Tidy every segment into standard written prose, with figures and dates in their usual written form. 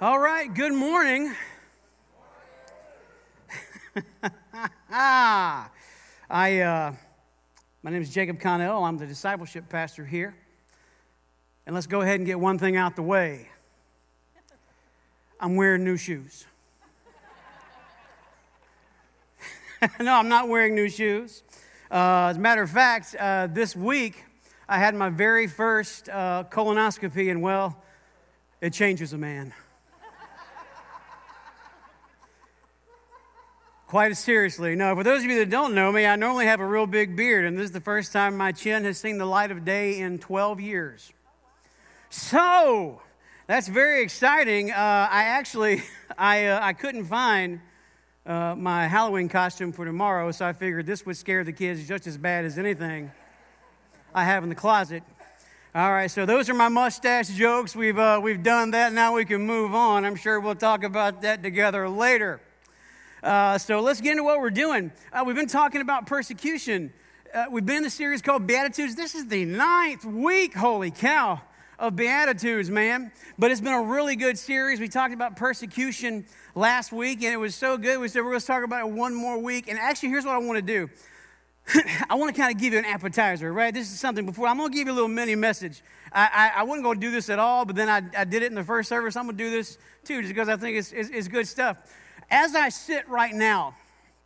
All right, good morning. My name is Jacob Connell. I'm the discipleship pastor here. And let's go ahead and get one thing out the way. I'm wearing new shoes. No, I'm not wearing new shoes. As a matter of fact, this week I had my very first colonoscopy, and well, it changes a man. Quite seriously. No, for those of you that don't know me, I normally have a real big beard, and this is the first time my chin has seen the light of day in 12 years. So, that's very exciting. I couldn't find my Halloween costume for tomorrow, so I figured this would scare the kids just as bad as anything I have in the closet. All right, so those are my mustache jokes. We've done that. Now we can move on. I'm sure we'll talk about that together later. So let's get into what we're doing. We've been talking about persecution. We've been in the series called Beatitudes. This is the 9th week, holy cow, of Beatitudes, man. But it's been a really good series. We talked about persecution last week, and it was so good. We said we're going to talk about it one more week. And actually, here's what I want to do. I want to kind of give you an appetizer, right? This is something before. I'm going to give you a little mini message. I wasn't going to do this at all, but then I did it in the first service. I'm going to do this too, just because I think it's good stuff. As I sit right now,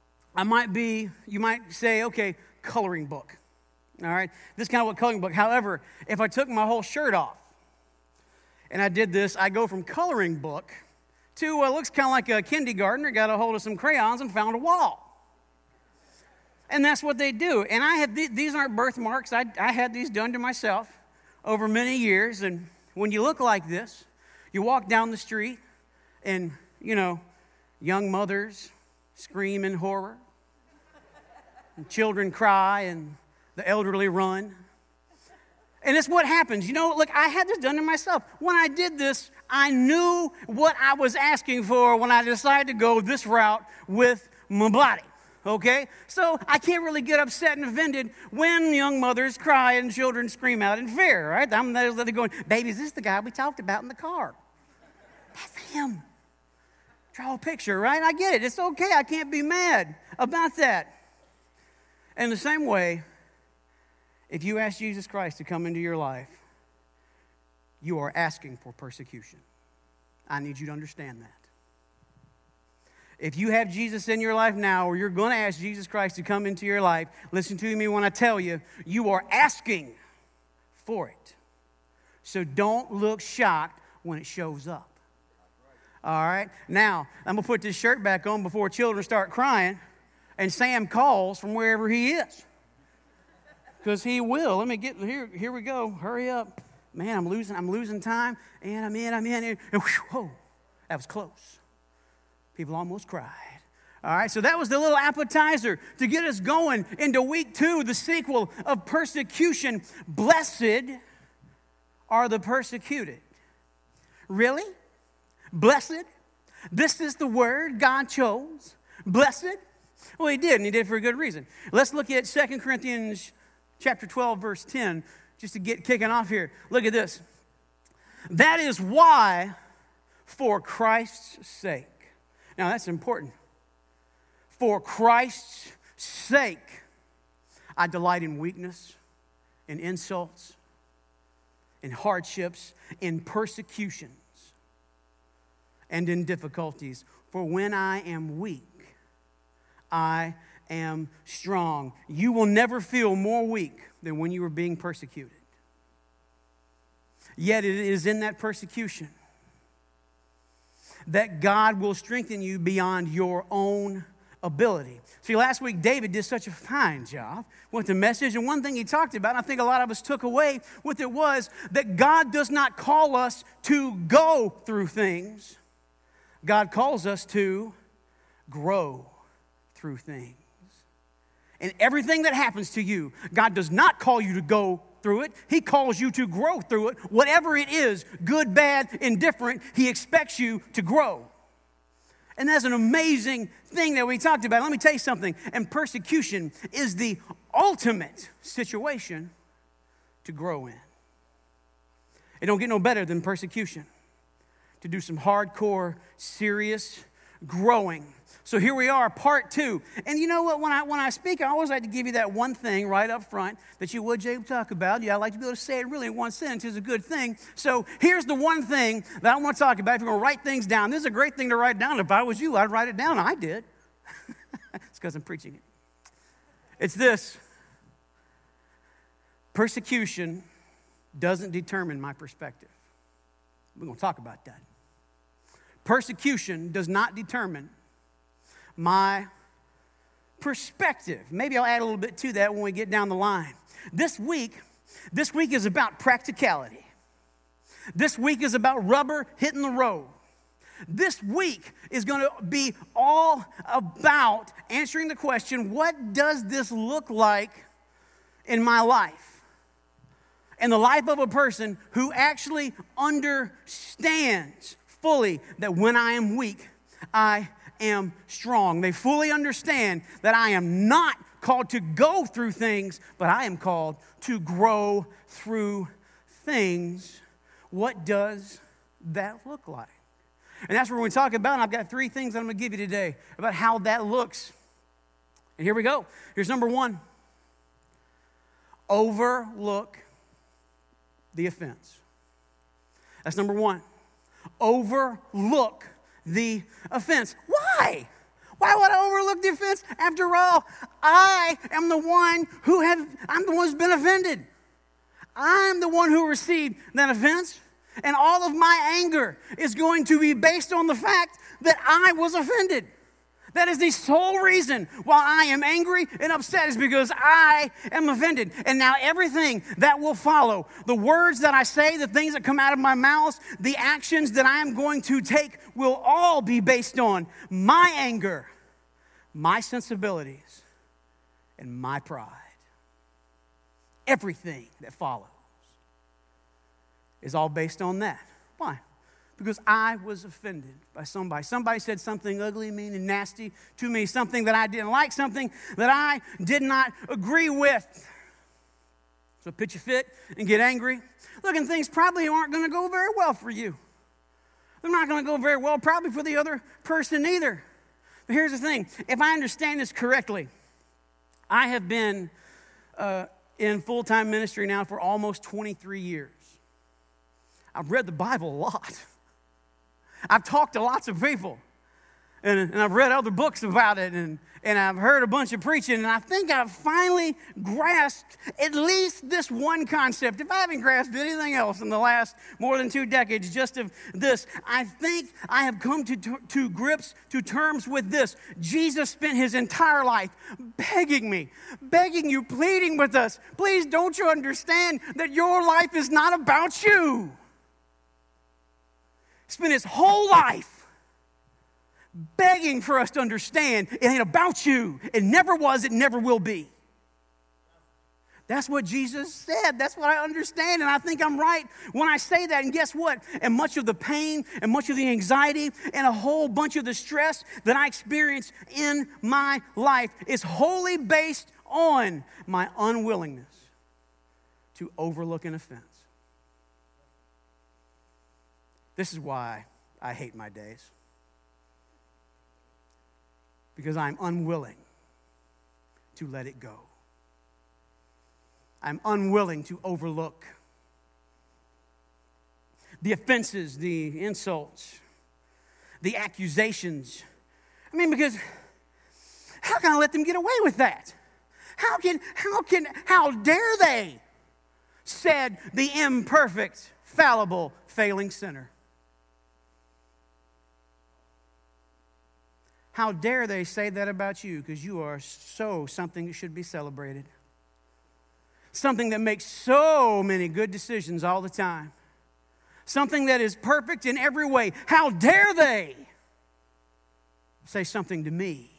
you might say, okay, coloring book. All right, this is kind of what coloring book. However, if I took my whole shirt off and I did this, I go from coloring book to what looks kind of like a kindergartner got a hold of some crayons and found a wall. And that's what they do. And I have these aren't birthmarks. I had these done to myself over many years. And when you look like this, you walk down the street and, young mothers scream in horror, and children cry, and the elderly run. And it's what happens. Look, I had this done to myself. When I did this, I knew what I was asking for when I decided to go this route with my body, okay? So I can't really get upset and offended when young mothers cry and children scream out in fear, right? They're going, baby, is this the guy we talked about in the car? That's him. Draw a picture, right? I get it. It's okay. I can't be mad about that. In the same way, if you ask Jesus Christ to come into your life, you are asking for persecution. I need you to understand that. If you have Jesus in your life now, or you're going to ask Jesus Christ to come into your life, listen to me when I tell you, you are asking for it. So don't look shocked when it shows up. All right, now, I'm going to put this shirt back on before children start crying, and Sam calls from wherever he is. Because he will. Let me get, here we go, hurry up. Man, I'm losing time, and I'm in, and whoa, that was close. People almost cried. All right, so that was the little appetizer to get us going into week 2, the sequel of persecution. Blessed are the persecuted. Really? Blessed? This is the word God chose. Blessed? Well, he did, and he did for a good reason. Let's look at 2 Corinthians chapter 12, verse 10, just to get kicking off here. Look at this. That is why, for Christ's sake. Now, that's important. For Christ's sake, I delight in weakness, in insults, in hardships, in persecutions, and in difficulties. For when I am weak, I am strong. You will never feel more weak than when you are being persecuted. Yet it is in that persecution that God will strengthen you beyond your own ability. See, last week David did such a fine job with the message, and one thing he talked about, and I think a lot of us took away with it, was that God does not call us to go through things. God calls us to grow through things. And everything that happens to you, God does not call you to go through it. He calls you to grow through it. Whatever it is, good, bad, indifferent, He expects you to grow. And that's an amazing thing that we talked about. Let me tell you something. And persecution is the ultimate situation to grow in. It don't get no better than persecution. to do some hardcore, serious growing. So here we are, part 2. And you know what, when I speak, I always like to give you that one thing right up front that you would, Jacob, talk about. Yeah, I like to be able to say it really in one sentence is a good thing. So here's the one thing that I want to talk about. If you're going to write things down, this is a great thing to write down. If I was you, I'd write it down. I did. It's because I'm preaching it. It's this. Persecution doesn't determine my perspective. We're going to talk about that. Persecution does not determine my perspective. Maybe I'll add a little bit to that when we get down the line. This week is about practicality. This week is about rubber hitting the road. This week is going to be all about answering the question, what does this look like in my life? And the life of a person who actually understands fully that when I am weak, I am strong. They fully understand that I am not called to go through things, but I am called to grow through things. What does that look like? And that's what we're going to talk about. And I've got 3 things that I'm going to give you today about how that looks. And here we go. Here's number 1. Overlook the offense. That's number 1. Overlook the offense. Why? Why would I overlook the offense? After all, I am the one I'm the one who's been offended. I'm the one who received that offense. And all of my anger is going to be based on the fact that I was offended. That is the sole reason why I am angry and upset is because I am offended. And now everything that will follow, the words that I say, the things that come out of my mouth, the actions that I am going to take will all be based on my anger, my sensibilities, and my pride. Everything that follows is all based on that. Why? Because I was offended by somebody. Somebody said something ugly, mean, and nasty to me, something that I didn't like, something that I did not agree with. So pitch a fit and get angry. Look, and things probably aren't going to go very well for you. They're not going to go very well probably for the other person either. But here's the thing. If I understand this correctly, I have been in full-time ministry now for almost 23 years. I've read the Bible a lot. I've talked to lots of people. And I've read other books about it. And I've heard a bunch of preaching. And I think I've finally grasped at least this one concept. If I haven't grasped anything else in the last more than 2 decades, just of this, I think I have come to grips, to terms with this. Jesus spent his entire life begging me, begging you, pleading with us. Please, don't you understand that your life is not about you? Spent his whole life begging for us to understand it ain't about you. It never was, it never will be. That's what Jesus said. That's what I understand, and I think I'm right when I say that. And guess what? And much of the pain and much of the anxiety and a whole bunch of the stress that I experience in my life is wholly based on my unwillingness to overlook an offense. This is why I hate my days. Because I'm unwilling to let it go. I'm unwilling to overlook the offenses, the insults, the accusations. I mean, because how can I let them get away with that? How dare they? Said the imperfect, fallible, failing sinner. How dare they say that about you, because you are something that should be celebrated. Something that makes so many good decisions all the time. Something that is perfect in every way. How dare they say something to me?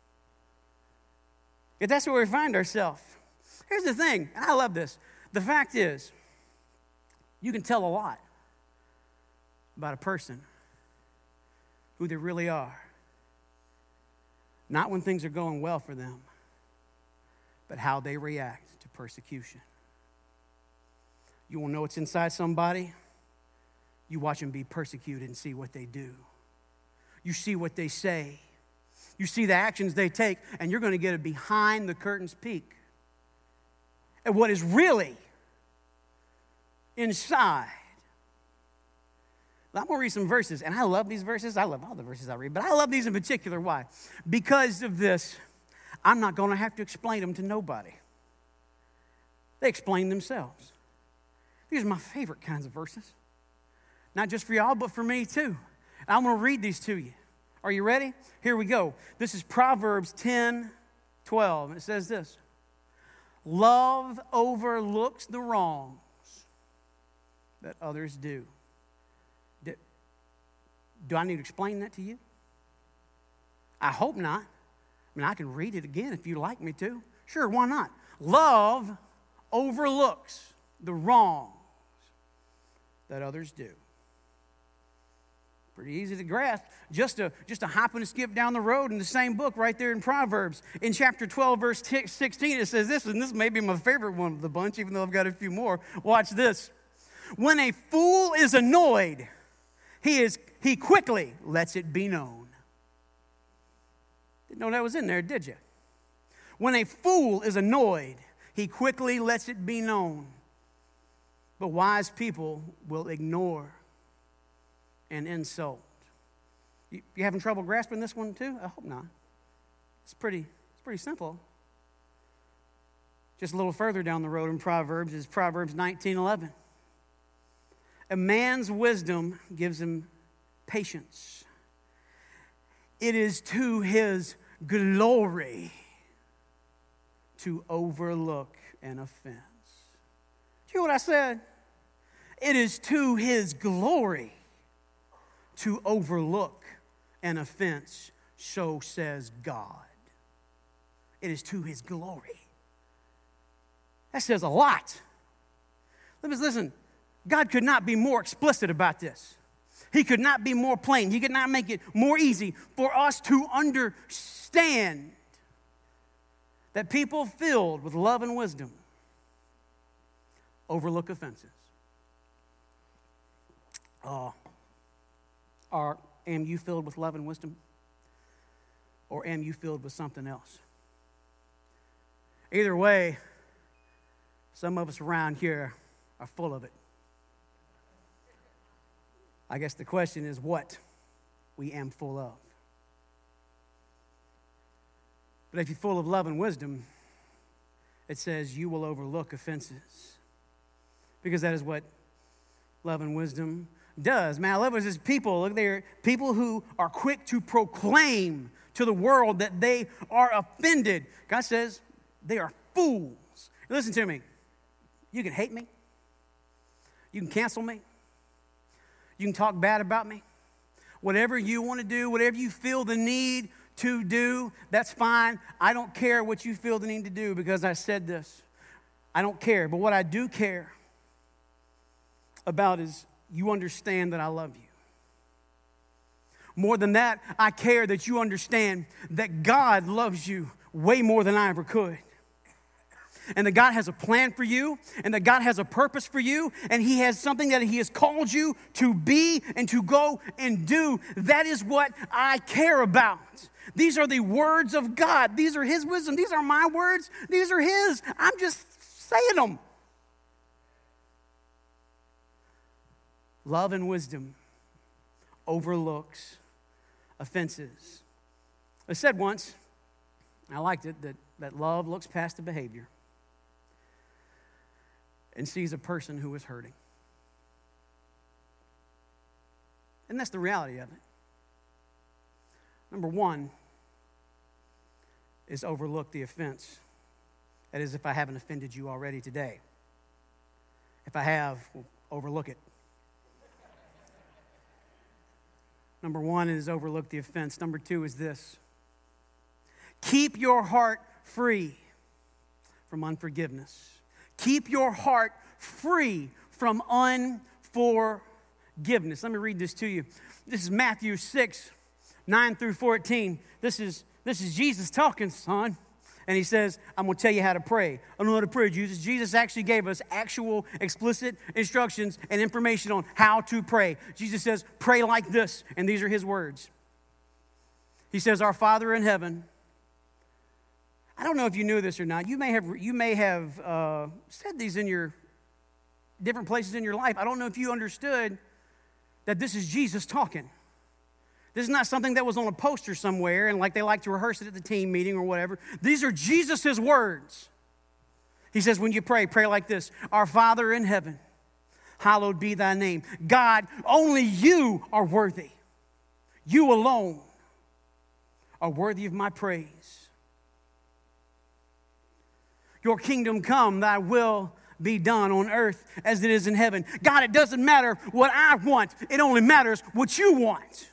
Yet that's where we find ourselves. Here's the thing, and I love this. The fact is, you can tell a lot about a person, who they really are. Not when things are going well for them, but how they react to persecution. You want to know what's inside somebody? You watch them be persecuted and see what they do. You see what they say. You see the actions they take, and you're going to get a behind the curtains peek at what is really inside. I'm going to read some verses, and I love these verses. I love all the verses I read, but I love these in particular. Why? Because of this, I'm not going to have to explain them to nobody. They explain themselves. These are my favorite kinds of verses. Not just for y'all, but for me too. I'm going to read these to you. Are you ready? Here we go. This is Proverbs 10:12. It says this: love overlooks the wrongs that others do. Do I need to explain that to you? I hope not. I mean, I can read it again if you'd like me to. Sure, why not? Love overlooks the wrongs that others do. Pretty easy to grasp. Just a hop and a skip down the road in the same book right there in Proverbs. In chapter 12, verse 16, it says this, and this may be my favorite one of the bunch, even though I've got a few more. Watch this. When a fool is annoyed, he quickly lets it be known. Didn't know that was in there, did you? When a fool is annoyed, he quickly lets it be known. But wise people will ignore and insult. You having trouble grasping this one too? I hope not. It's pretty simple. Just a little further down the road in Proverbs is Proverbs 19:11. A man's wisdom gives him patience. It is to his glory to overlook an offense. Do you hear what I said? It is to his glory to overlook an offense, so says God. It is to his glory. That says a lot. Listen, God could not be more explicit about this. He could not be more plain. He could not make it more easy for us to understand that people filled with love and wisdom overlook offenses. Am you filled with love and wisdom? Or am you filled with something else? Either way, some of us around here are full of it. I guess the question is what we am full of. But if you're full of love and wisdom, it says you will overlook offenses. Because that is what love and wisdom does. Man, I love it. It's people. Look there, people who are quick to proclaim to the world that they are offended. God says they are fools. Listen to me. You can hate me. You can cancel me. You can talk bad about me. Whatever you want to do, whatever you feel the need to do, that's fine. I don't care what you feel the need to do because I said this. I don't care. But what I do care about is you understand that I love you. More than that, I care that you understand that God loves you way more than I ever could. And that God has a plan for you, and that God has a purpose for you, and He has something that He has called you to be and to go and do. That is what I care about. These are the words of God. These are His wisdom. These are my words. These are His. I'm just saying them. Love and wisdom overlooks offenses. I said once, I liked it, that love looks past the behavior and sees a person who is hurting. And that's the reality of it. Number one is overlook the offense. That is, if I haven't offended you already today. If I have, well, overlook it. Number one is overlook the offense. Number two is this. Keep your heart free from unforgiveness. Keep your heart free from unforgiveness. Let me read this to you. This is Matthew 6, 9 through 14. This is Jesus talking, son. And he says, I'm going to tell you how to pray. I don't know how to pray, Jesus. Jesus actually gave us actual explicit instructions and information on how to pray. Jesus says, pray like this. And these are his words. He says, our Father in heaven. I don't know if you knew this or not. You may have said these in your different places in your life. I don't know if you understood that this is Jesus talking. This is not something that was on a poster somewhere and like they like to rehearse it at the team meeting or whatever. These are Jesus' words. He says, when you pray, pray like this. Our Father in heaven, hallowed be thy name. God, only you are worthy. You alone are worthy of my praise. Your kingdom come, thy will be done on earth as it is in heaven. God, it doesn't matter what I want. It only matters what you want.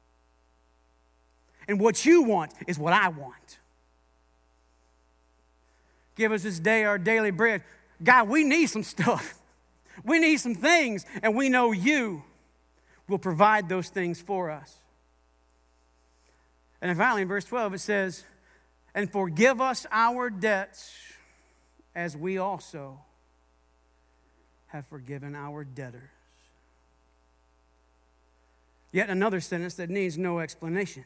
And what you want is what I want. Give us this day our daily bread. God, we need some stuff. We need some things, and we know you will provide those things for us. And then finally, in verse 12, it says, and forgive us our debts as we also have forgiven our debtors. Yet another sentence that needs no explanation.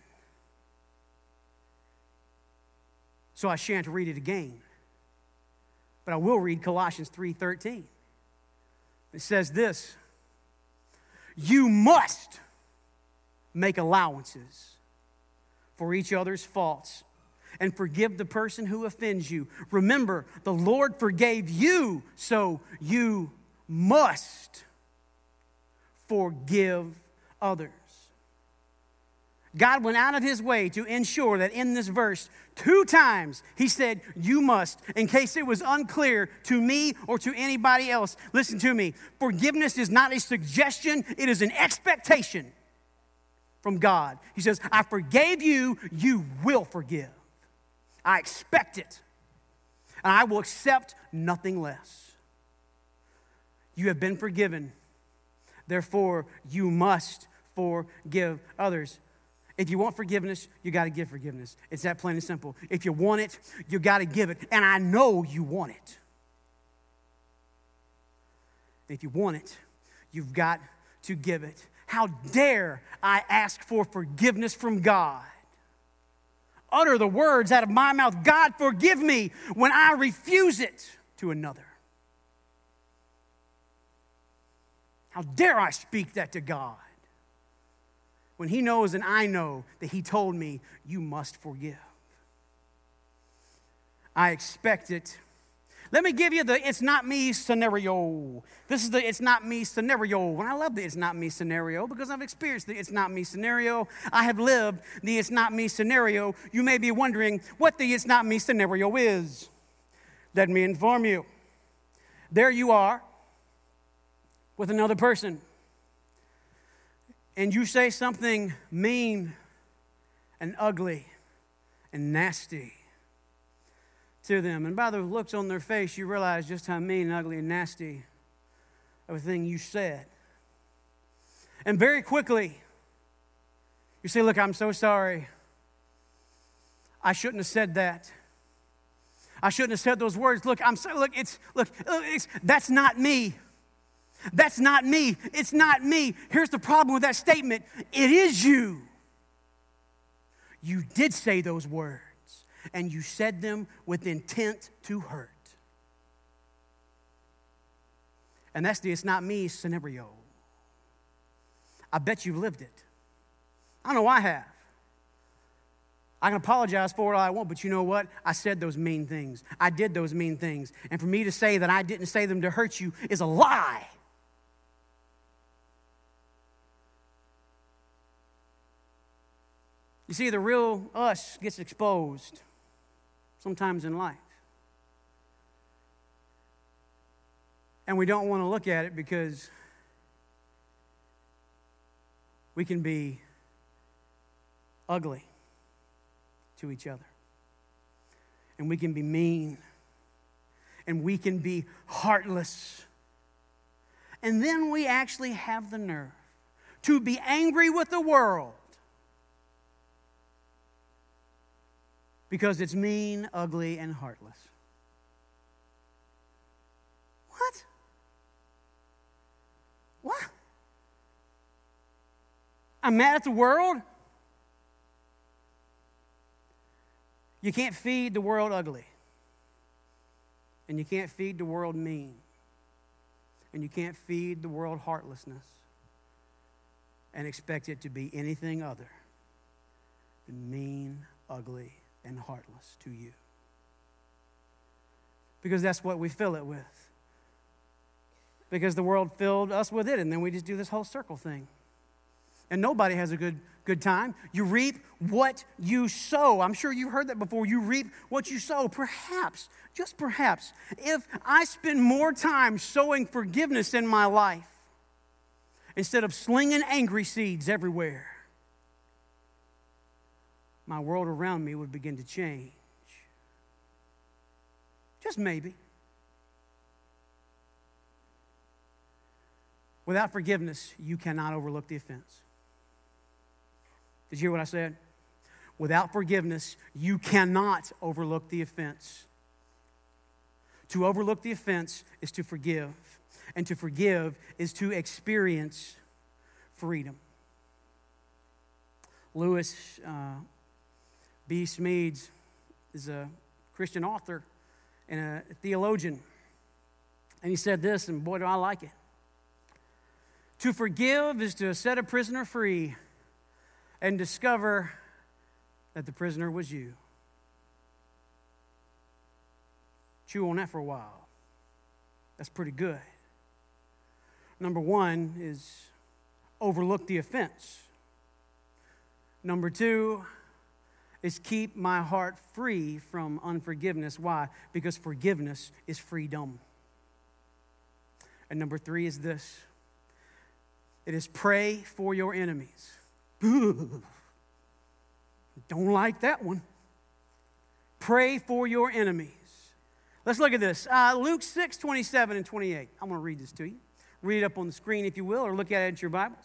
So I shan't read it again. But I will read Colossians 3:13. It says this, you must make allowances for each other's faults and forgive the person who offends you. Remember, the Lord forgave you, so you must forgive others. God went out of his way to ensure that in this verse, 2 times he said, you must, in case it was unclear to me or to anybody else. Listen to me. Forgiveness is not a suggestion, it is an expectation from God. He says, I forgave you, you will forgive. I expect it, and I will accept nothing less. You have been forgiven, therefore you must forgive others. If you want forgiveness, you got to give forgiveness. It's that plain and simple. If you want it, you got to give it. And I know you want it. If you want it, you've got to give it. How dare I ask for forgiveness from God? Utter the words out of my mouth, God, forgive me, when I refuse it to another. How dare I speak that to God? When he knows and I know that he told me, you must forgive. I expect it. Let me give you the it's not me scenario. This is the it's not me scenario. And I love the it's not me scenario because I've experienced the it's not me scenario. I have lived the it's not me scenario. You may be wondering what the it's not me scenario is. Let me inform you. There you are with another person. And you say something mean and ugly and nasty to them. And by the looks on their face, you realize just how mean and ugly and nasty of a thing you said. And very quickly, you say, look, I'm so sorry. I shouldn't have said that. I shouldn't have said those words. Look, that's not me. That's not me. It's not me. Here's the problem with that statement. It is you. You did say those words, and you said them with intent to hurt. And that's the it's not me scenario. I bet you've lived it. I know I have. I can apologize for it all I want, but you know what? I said those mean things. I did those mean things. And for me to say that I didn't say them to hurt you is a lie. You see, the real us gets exposed sometimes in life. And we don't want to look at it because we can be ugly to each other. And we can be mean. And we can be heartless. And then we actually have the nerve to be angry with the world because it's mean, ugly, and heartless. What? What? I'm mad at the world? You can't feed the world ugly. And you can't feed the world mean. And you can't feed the world heartlessness and expect it to be anything other than mean, ugly, and heartless to you. Because that's what we fill it with. Because the world filled us with it, and then we just do this whole circle thing. And nobody has a good time. You reap what you sow. I'm sure you've heard that before. You reap what you sow. Perhaps, just perhaps, if I spend more time sowing forgiveness in my life instead of slinging angry seeds everywhere, my world around me would begin to change. Just maybe. Without forgiveness, you cannot overlook the offense. Did you hear what I said? Without forgiveness, you cannot overlook the offense. To overlook the offense is to forgive. And to forgive is to experience freedom. Lewis B. Smedes is a Christian author and a theologian. And he said this, and boy, do I like it. To forgive is to set a prisoner free and discover that the prisoner was you. Chew on that for a while. That's pretty good. Number one is overlook the offense. Number two is keep my heart free from unforgiveness. Why? Because forgiveness is freedom. And number three is this. It is pray for your enemies. Don't like that one. Pray for your enemies. Let's look at this. Luke 6, 27 and 28. I'm going to read this to you. Read it up on the screen if you will, or look at it in your Bibles.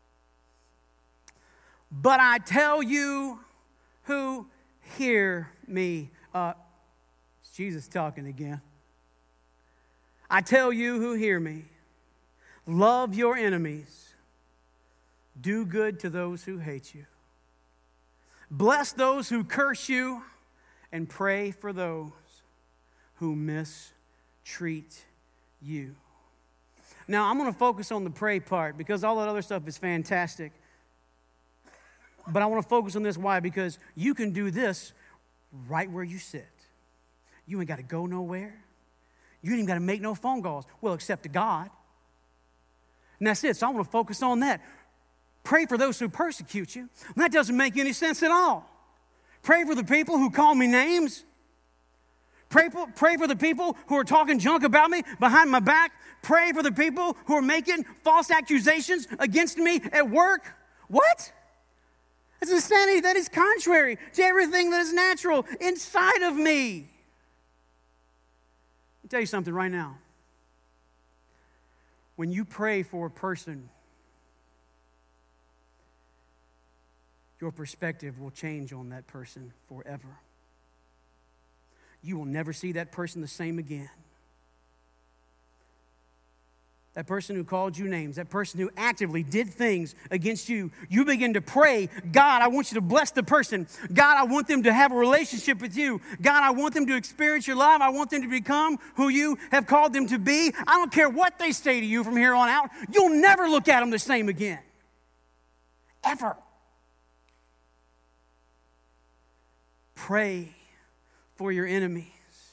But I tell you who hear me. It's Jesus talking again. I tell you who hear me. Love your enemies. Do good to those who hate you. Bless those who curse you, and pray for those who mistreat you. Now, I'm going to focus on the pray part because all that other stuff is fantastic. But I want to focus on this. Why? Because you can do this right where you sit. You ain't got to go nowhere. You ain't even got to make no phone calls. Well, except to God. And that's it. So I want to focus on that. Pray for those who persecute you. That doesn't make any sense at all. Pray for the people who call me names. Pray for the people who are talking junk about me behind my back. Pray for the people who are making false accusations against me at work. What? That's insanity. That is contrary to everything that is natural inside of me. Let me tell you something right now. When you pray for a person, your perspective will change on that person forever. You will never see that person the same again. That person who called you names, that person who actively did things against you, you begin to pray, God, I want you to bless the person. God, I want them to have a relationship with you. God, I want them to experience your love. I want them to become who you have called them to be. I don't care what they say to you from here on out. You'll never look at them the same again. Ever. Pray for your enemies.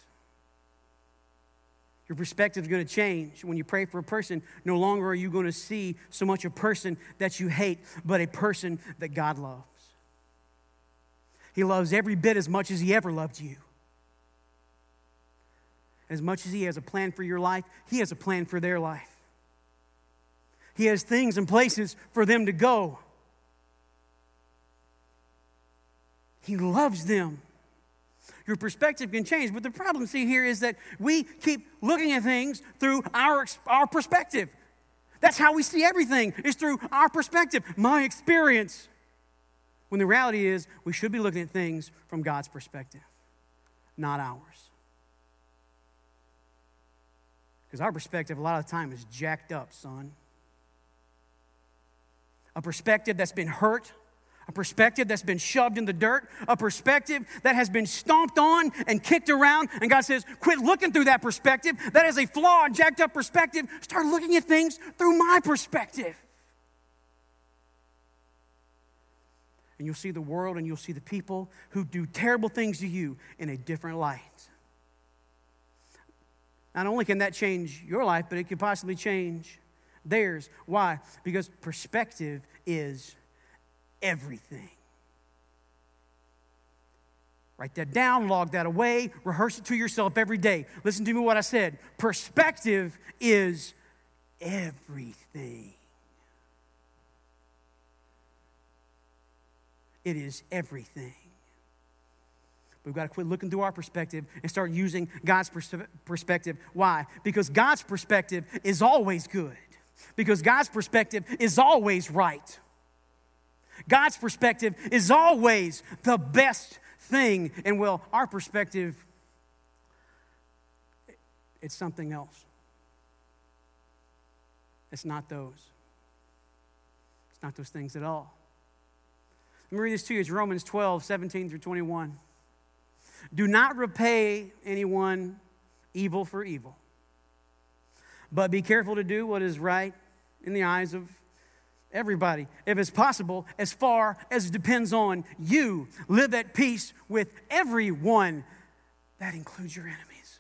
Your perspective is going to change. When you pray for a person, no longer are you going to see so much a person that you hate, but a person that God loves. He loves every bit as much as He ever loved you. As much as He has a plan for your life, He has a plan for their life. He has things and places for them to go. He loves them. Your perspective can change, but the problem, see, here is that we keep looking at things through our perspective. That's how we see everything, is through our perspective. My experience. When the reality is, we should be looking at things from God's perspective, not ours. Because our perspective a lot of the time is jacked up, son. A perspective that's been hurt, a perspective that's been shoved in the dirt, a perspective that has been stomped on and kicked around. And God says, quit looking through that perspective. That is a flawed, jacked up perspective. Start looking at things through my perspective. And you'll see the world and you'll see the people who do terrible things to you in a different light. Not only can that change your life, but it can possibly change theirs. Why? Because perspective is everything. Write that down, log that away, rehearse it to yourself every day. Listen to me what I said. Perspective is everything. It is everything. We've got to quit looking through our perspective and start using God's perspective. Why? Because God's perspective is always good. Because God's perspective is always right. God's perspective is always the best thing. And well, our perspective, it's something else. It's not those. It's not those things at all. Let me read this to you. It's Romans 12, 17 through 21. Do not repay anyone evil for evil, but be careful to do what is right in the eyes of everybody. If it's possible, as far as it depends on you, live at peace with everyone. That includes your enemies.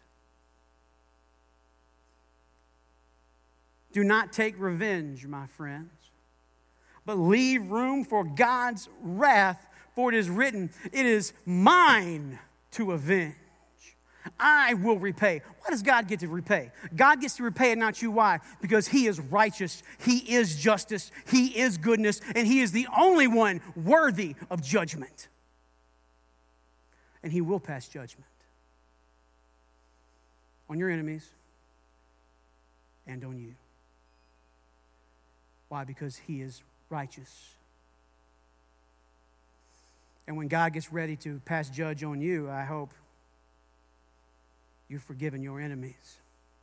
Do not take revenge, my friends, but leave room for God's wrath, for it is written, it is mine to avenge. I will repay. Why does God get to repay? God gets to repay and not you. Why? Because He is righteous, He is justice, He is goodness, and He is the only one worthy of judgment. And He will pass judgment on your enemies and on you. Why? Because He is righteous. And when God gets ready to pass judge on you, I hope you've forgiven your enemies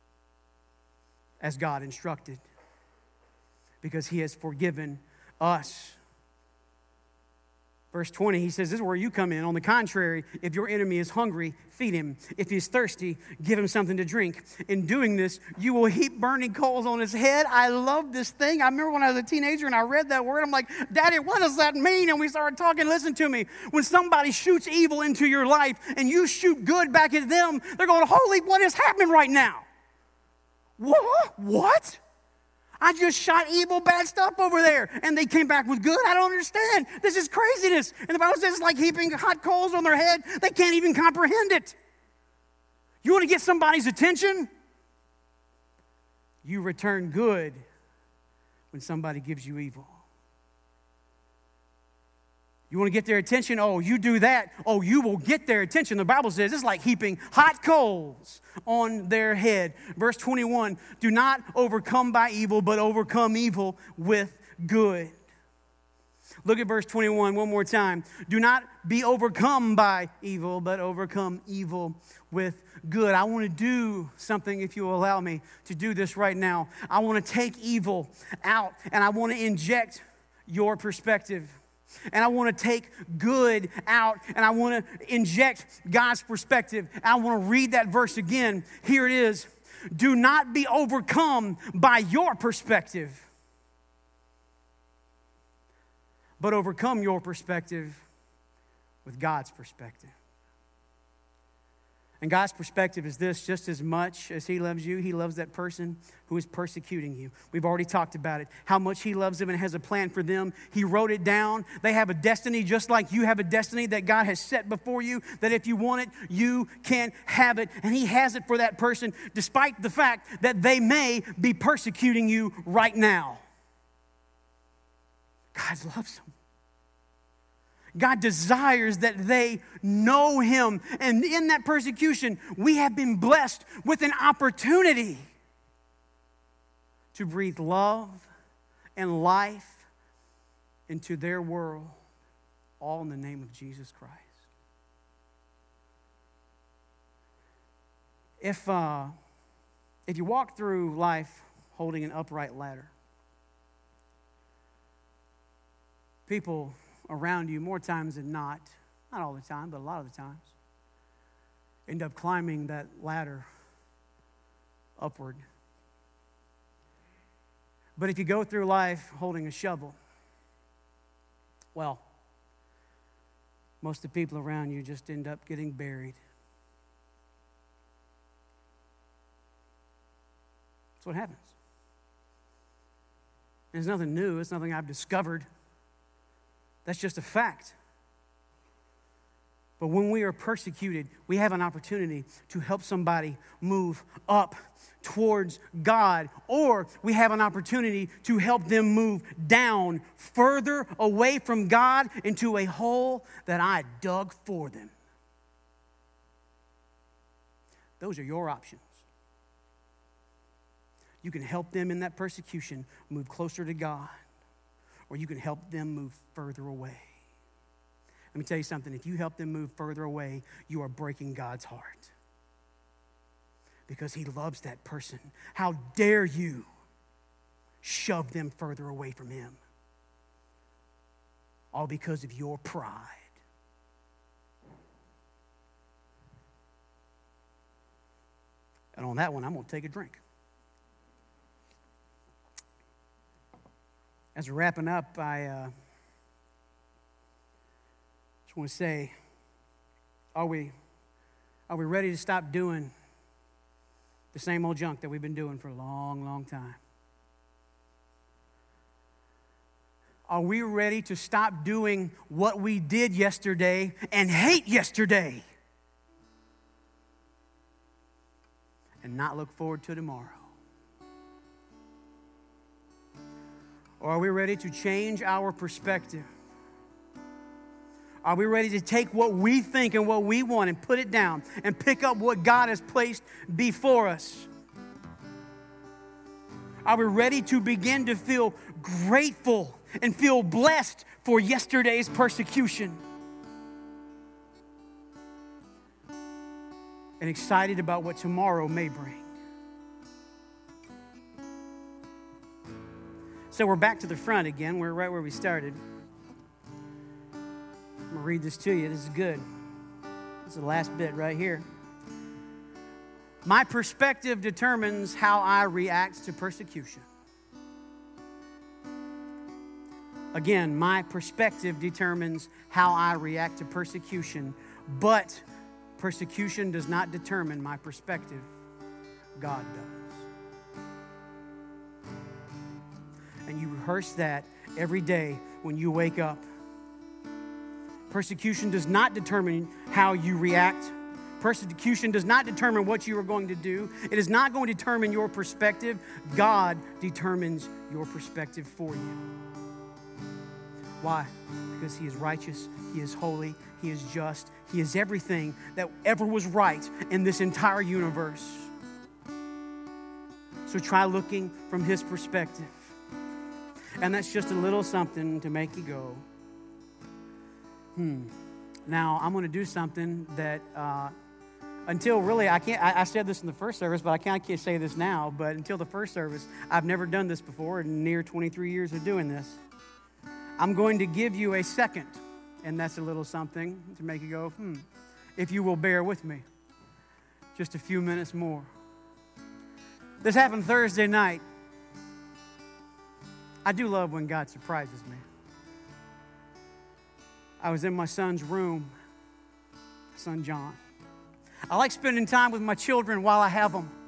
as God instructed, because He has forgiven us. Verse 20, he says, this is where you come in. On the contrary, if your enemy is hungry, feed him. If he's thirsty, give him something to drink. In doing this, you will heap burning coals on his head. I love this thing. I remember when I was a teenager and I read that word. I'm like, Daddy, what does that mean? And we started talking. Listen to me. When somebody shoots evil into your life and you shoot good back at them, they're going, holy, what is happening right now? What? I just shot evil, bad stuff over there, and they came back with good? I don't understand. This is craziness. And the Bible says it's like heaping hot coals on their head. They can't even comprehend it. You want to get somebody's attention? You return good when somebody gives you evil. You want to get their attention? Oh, you do that. Oh, you will get their attention. The Bible says it's like heaping hot coals on their head. Verse 21, do not overcome by evil, but overcome evil with good. Look at verse 21 one more time. Do not be overcome by evil, but overcome evil with good. I want to do something, if you will allow me to do this right now. I want to take evil out, and I want to inject your perspective. And I want to take good out, and I want to inject God's perspective. I want to read that verse again. Here it is. Do not be overcome by your perspective, but overcome your perspective with God's perspective. And God's perspective is this: just as much as He loves you, He loves that person who is persecuting you. We've already talked about it, how much He loves them and has a plan for them. He wrote it down. They have a destiny just like you have a destiny that God has set before you, that if you want it, you can have it. And He has it for that person, despite the fact that they may be persecuting you right now. God loves them. God desires that they know Him. And in that persecution, we have been blessed with an opportunity to breathe love and life into their world all in the name of Jesus Christ. If you walk through life holding an upright ladder, people around you, more times than not all the time, but a lot of the times, end up climbing that ladder upward. But if you go through life holding a shovel, well, most of the people around you just end up getting buried. That's what happens. And it's nothing new. It's nothing I've discovered. That's just a fact. But when we are persecuted, we have an opportunity to help somebody move up towards God, or we have an opportunity to help them move down, further away from God, into a hole that I dug for them. Those are your options. You can help them in that persecution move closer to God, or you can help them move further away. Let me tell you something. If you help them move further away, you are breaking God's heart, because He loves that person. How dare you shove them further away from Him? All because of your pride. And on that one, I'm going to take a drink. As we're wrapping up, I just want to say, are we ready to stop doing the same old junk that we've been doing for a long, long time? Are we ready to stop doing what we did yesterday and hate yesterday and not look forward to tomorrow? Or are we ready to change our perspective? Are we ready to take what we think and what we want and put it down and pick up what God has placed before us? Are we ready to begin to feel grateful and feel blessed for yesterday's persecution? And excited about what tomorrow may bring? So we're back to the front again. We're right where we started. I'm going to read this to you. This is good. This is the last bit right here. My perspective determines how I react to persecution. Again, my perspective determines how I react to persecution, but persecution does not determine my perspective. God does. And you rehearse that every day when you wake up. Persecution does not determine how you react. Persecution does not determine what you are going to do. It is not going to determine your perspective. God determines your perspective for you. Why? Because He is righteous, He is holy, He is just, He is everything that ever was right in this entire universe. So try looking from His perspective. And that's just a little something to make you go, Now, I'm going to do something that until really, I said this in the first service, but I can't say this now, but until the first service, I've never done this before in near 23 years of doing this. I'm going to give you a second, and that's a little something to make you go, if you will bear with me just a few minutes more. This happened Thursday night. I do love when God surprises me. I was in my son's room, son John. I like spending time with my children while I have them.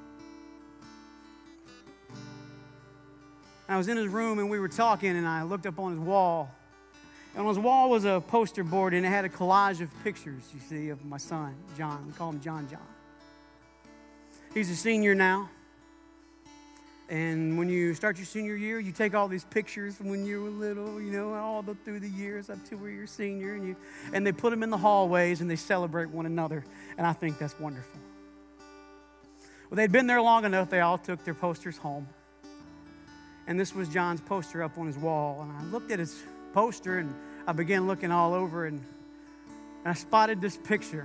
I was in his room and we were talking, and I looked up on his wall. And on his wall was a poster board, and it had a collage of pictures, you see, of my son, John. We call him John. He's a senior now. And when you start your senior year, you take all these pictures from when you were little, all through the years up to where you're senior. And they put them in the hallways, and they celebrate one another. And I think that's wonderful. Well, they'd been there long enough, they all took their posters home. And this was John's poster up on his wall. And I looked at his poster, and I began looking all over, and I spotted this picture.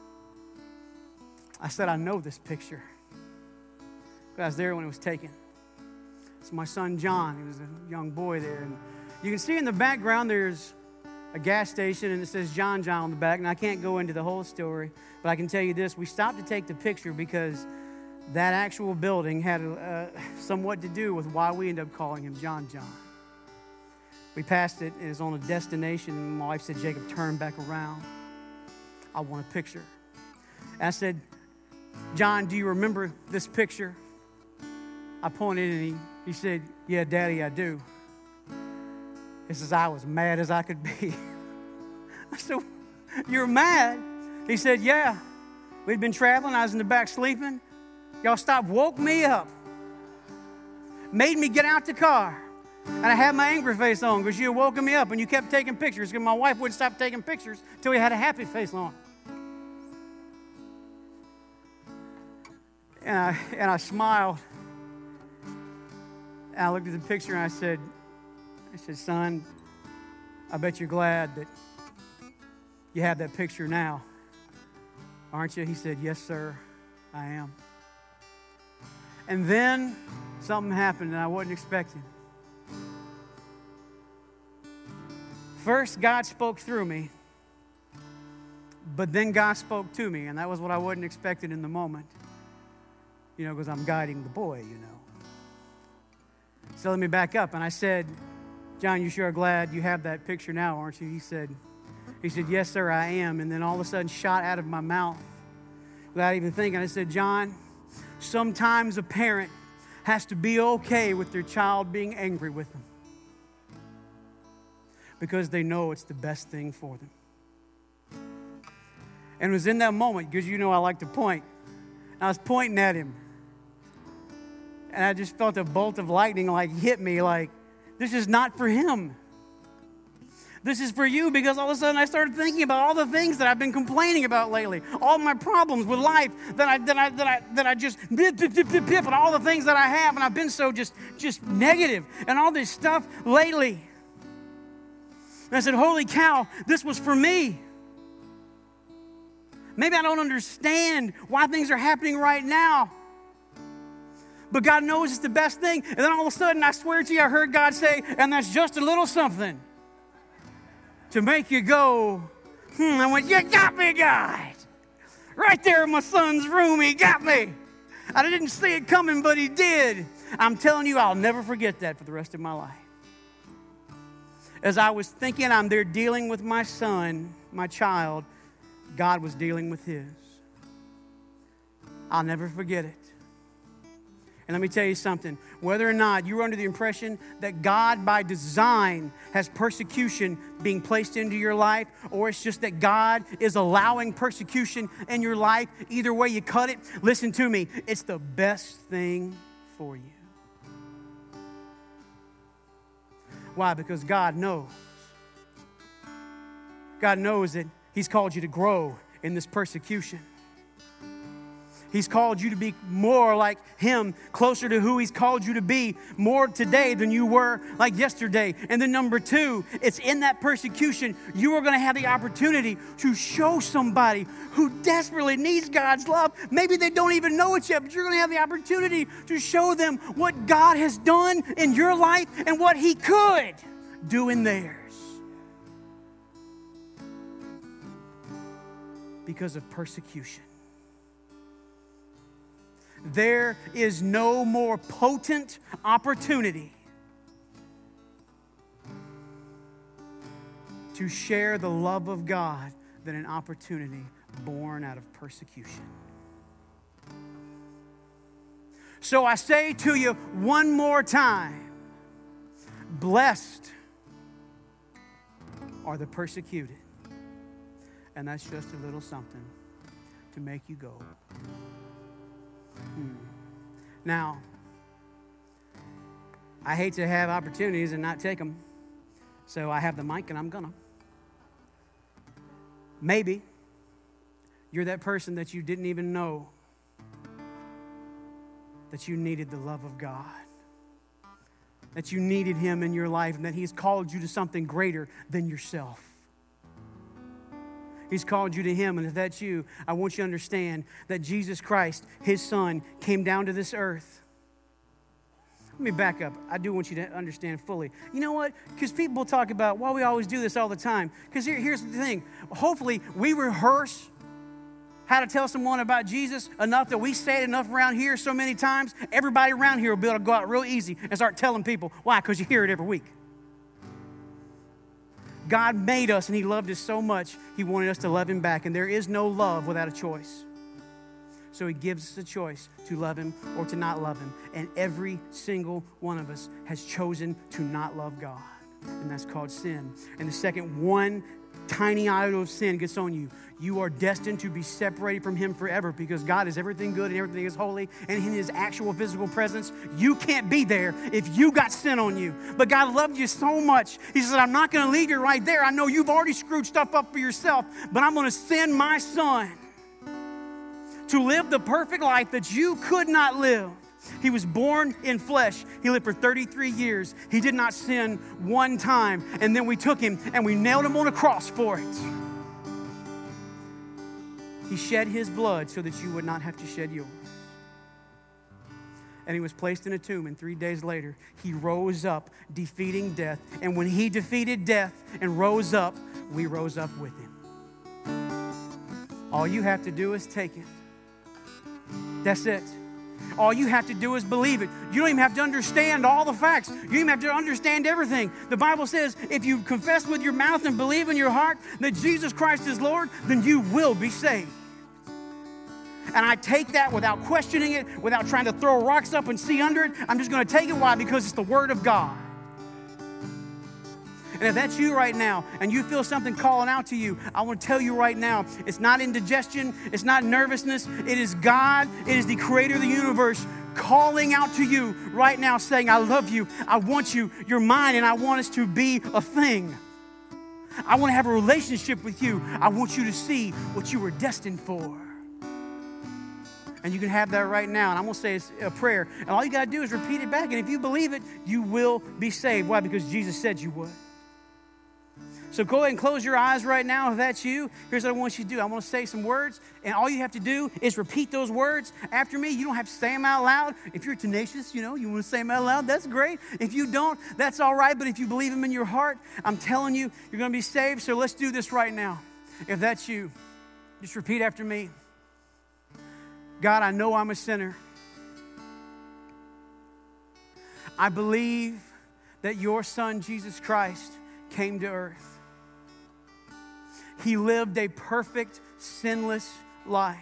I said, I know this picture. I was there when it was taken. It's my son, John. He was a young boy there. And you can see in the background there's a gas station, and it says John on the back. And I can't go into the whole story, but I can tell you this. We stopped to take the picture because that actual building had somewhat to do with why we ended up calling him John. We passed it, and it was on a destination, and my wife said, Jacob, turn back around. I want a picture. And I said, John, do you remember this picture? I pointed, and he said, yeah, Daddy, I do. He says, I was mad as I could be. I said, you're mad? He said, yeah. We'd been traveling. I was in the back sleeping. Y'all stopped, woke me up, made me get out the car. And I had my angry face on because you had woken me up, and you kept taking pictures because my wife wouldn't stop taking pictures until we had a happy face on. And I smiled. And I looked at the picture and I said, son, I bet you're glad that you have that picture now, aren't you? He said, yes, sir, I am. And then something happened that I wasn't expecting. First, God spoke through me, but then God spoke to me, and that was what I wasn't expecting in the moment, because I'm guiding the boy, So let me back up, and I said, John, you sure are glad you have that picture now, aren't you? He said, yes, sir, I am. And then all of a sudden shot out of my mouth without even thinking. I said, John, sometimes a parent has to be okay with their child being angry with them because they know it's the best thing for them. And it was in that moment, because I like to point. I was pointing at him. And I just felt a bolt of lightning hit me this is not for him. This is for you, because all of a sudden I started thinking about all the things that I've been complaining about lately, all my problems with life that I just and all the things that I have, and I've been so just negative and all this stuff lately. And I said, holy cow, this was for me. Maybe I don't understand why things are happening right now, but God knows it's the best thing. And then all of a sudden, I swear to you, I heard God say, and that's just a little something to make you go, I went, you got me, God. Right there in my son's room, he got me. I didn't see it coming, but he did. I'm telling you, I'll never forget that for the rest of my life. As I was thinking I'm there dealing with my son, my child, God was dealing with his. I'll never forget it. And let me tell you something. Whether or not you're under the impression that God, by design, has persecution being placed into your life, or it's just that God is allowing persecution in your life, either way you cut it, listen to me. It's the best thing for you. Why? Because God knows. God knows that He's called you to grow in this persecution. He's called you to be more like Him, closer to who He's called you to be, more today than you were like yesterday. And then number two, it's in that persecution, you are going to have the opportunity to show somebody who desperately needs God's love. Maybe they don't even know it yet, but you're going to have the opportunity to show them what God has done in your life and what He could do in theirs. Because of persecution. There is no more potent opportunity to share the love of God than an opportunity born out of persecution. So I say to you one more time, blessed are the persecuted. And that's just a little something to make you go. Now, I hate to have opportunities and not take them, so I have the mic and I'm gonna. Maybe you're that person that you didn't even know that you needed the love of God. that you needed him in your life and that he's called you to something greater than yourself. He's called you to him, and if that's you, I want you to understand that Jesus Christ, his son, came down to this earth. Let me back up. I do want you to understand fully. You know what? Because people talk about, well, we always do this all the time. Because here's the thing. Hopefully, we rehearse how to tell someone about Jesus enough that we say it enough around here so many times, everybody around here will be able to go out real easy and start telling people. Why? Because you hear it every week. God made us and he loved us so much, he wanted us to love him back. And there is no love without a choice. So he gives us a choice to love him or to not love him. And every single one of us has chosen to not love God. And that's called sin. And the second one tiny iota of sin gets on you, you are destined to be separated from him forever, because God is everything good and everything is holy, and in his actual physical presence, you can't be there if you got sin on you. But God loved you so much, he said, I'm not going to leave you right there. I know you've already screwed stuff up for yourself, but I'm going to send my son to live the perfect life that you could not live. He was born in flesh. He lived for 33 years. He did not sin one time. And then we took him and we nailed him on a cross for it. He shed his blood so that you would not have to shed yours. And he was placed in a tomb, and 3 days later, he rose up, defeating death. And when he defeated death and rose up, we rose up with him. All you have to do is take it. That's it. All you have to do is believe it. You don't even have to understand all the facts. You don't even have to understand everything. The Bible says if you confess with your mouth and believe in your heart that Jesus Christ is Lord, then you will be saved. And I take that without questioning it, without trying to throw rocks up and see under it. I'm just going to take it. Why? Because it's the Word of God. And if that's you right now and you feel something calling out to you, I want to tell you right now, it's not indigestion, it's not nervousness, it is God, it is the creator of the universe calling out to you right now saying, I love you, I want you, you're mine, and I want us to be a thing. I want to have a relationship with you. I want you to see what you were destined for. And you can have that right now. And I'm going to say it's a prayer. And all you got to do is repeat it back. And if you believe it, you will be saved. Why? Because Jesus said you would. So go ahead and close your eyes right now if that's you. Here's what I want you to do. I want to say some words, and all you have to do is repeat those words after me. You don't have to say them out loud. If you're tenacious, you want to say them out loud, that's great. If you don't, that's all right. But if you believe them in your heart, I'm telling you, you're going to be saved. So let's do this right now. If that's you, just repeat after me. God, I know I'm a sinner. I believe that your son, Jesus Christ, came to earth. He lived a perfect, sinless life.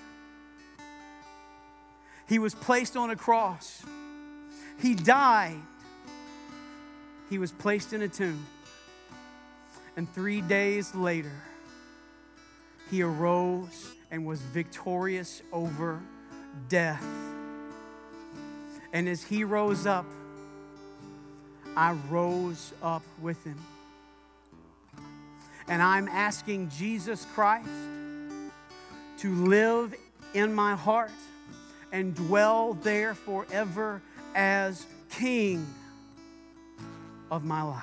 He was placed on a cross. He died. He was placed in a tomb. And 3 days later, he arose and was victorious over death. And as he rose up, I rose up with him. And I'm asking Jesus Christ to live in my heart and dwell there forever as King of my life.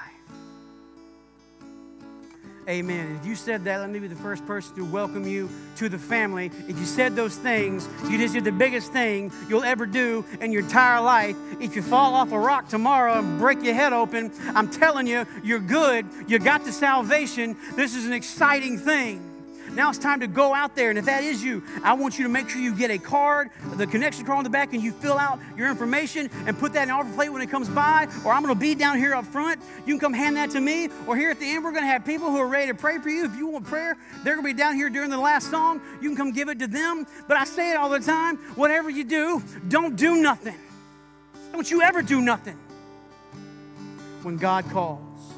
Amen. If you said that, let me be the first person to welcome you to the family. If you said those things, you just did the biggest thing you'll ever do in your entire life. If you fall off a rock tomorrow and break your head open, I'm telling you, you're good. You got the salvation. This is an exciting thing. Now it's time to go out there, and if that is you, I want you to make sure you get a card, the connection card on the back, and you fill out your information and put that in the offer plate when it comes by, or I'm going to be down here up front. You can come hand that to me, or here at the end, we're going to have people who are ready to pray for you. If you want prayer, they're going to be down here during the last song. You can come give it to them, but I say it all the time, whatever you do, don't do nothing. Don't you ever do nothing when God calls.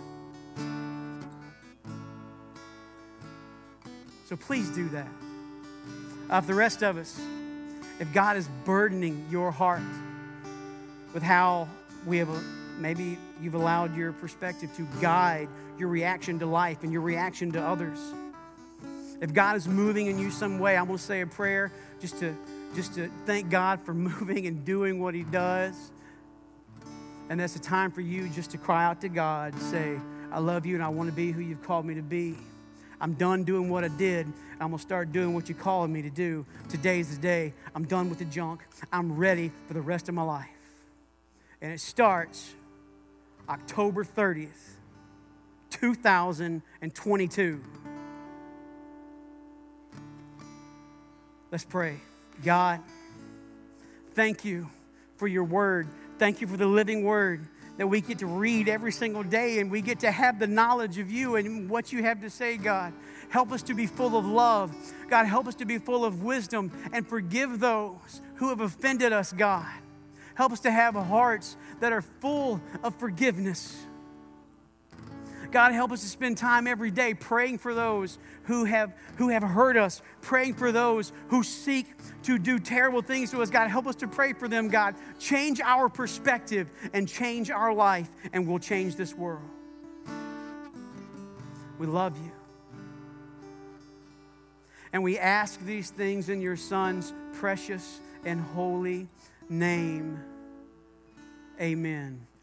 So please do that. For the rest of us, if God is burdening your heart with how maybe you've allowed your perspective to guide your reaction to life and your reaction to others. If God is moving in you some way, I'm going to say a prayer just to thank God for moving and doing what he does. And that's a time for you just to cry out to God and say, I love you and I want to be who you've called me to be. I'm done doing what I did. I'm going to start doing what you called me to do. Today's the day. I'm done with the junk. I'm ready for the rest of my life. And it starts October 30th, 2022. Let's pray. God, thank you for your word. Thank you for the living word that we get to read every single day, and we get to have the knowledge of you and what you have to say, God. Help us to be full of love. God, help us to be full of wisdom and forgive those who have offended us, God. Help us to have hearts that are full of forgiveness. God, help us to spend time every day praying for those who have hurt us, praying for those who seek to do terrible things to us. God, help us to pray for them, God. Change our perspective and change our life, and we'll change this world. We love you. And we ask these things in your Son's precious and holy name. Amen.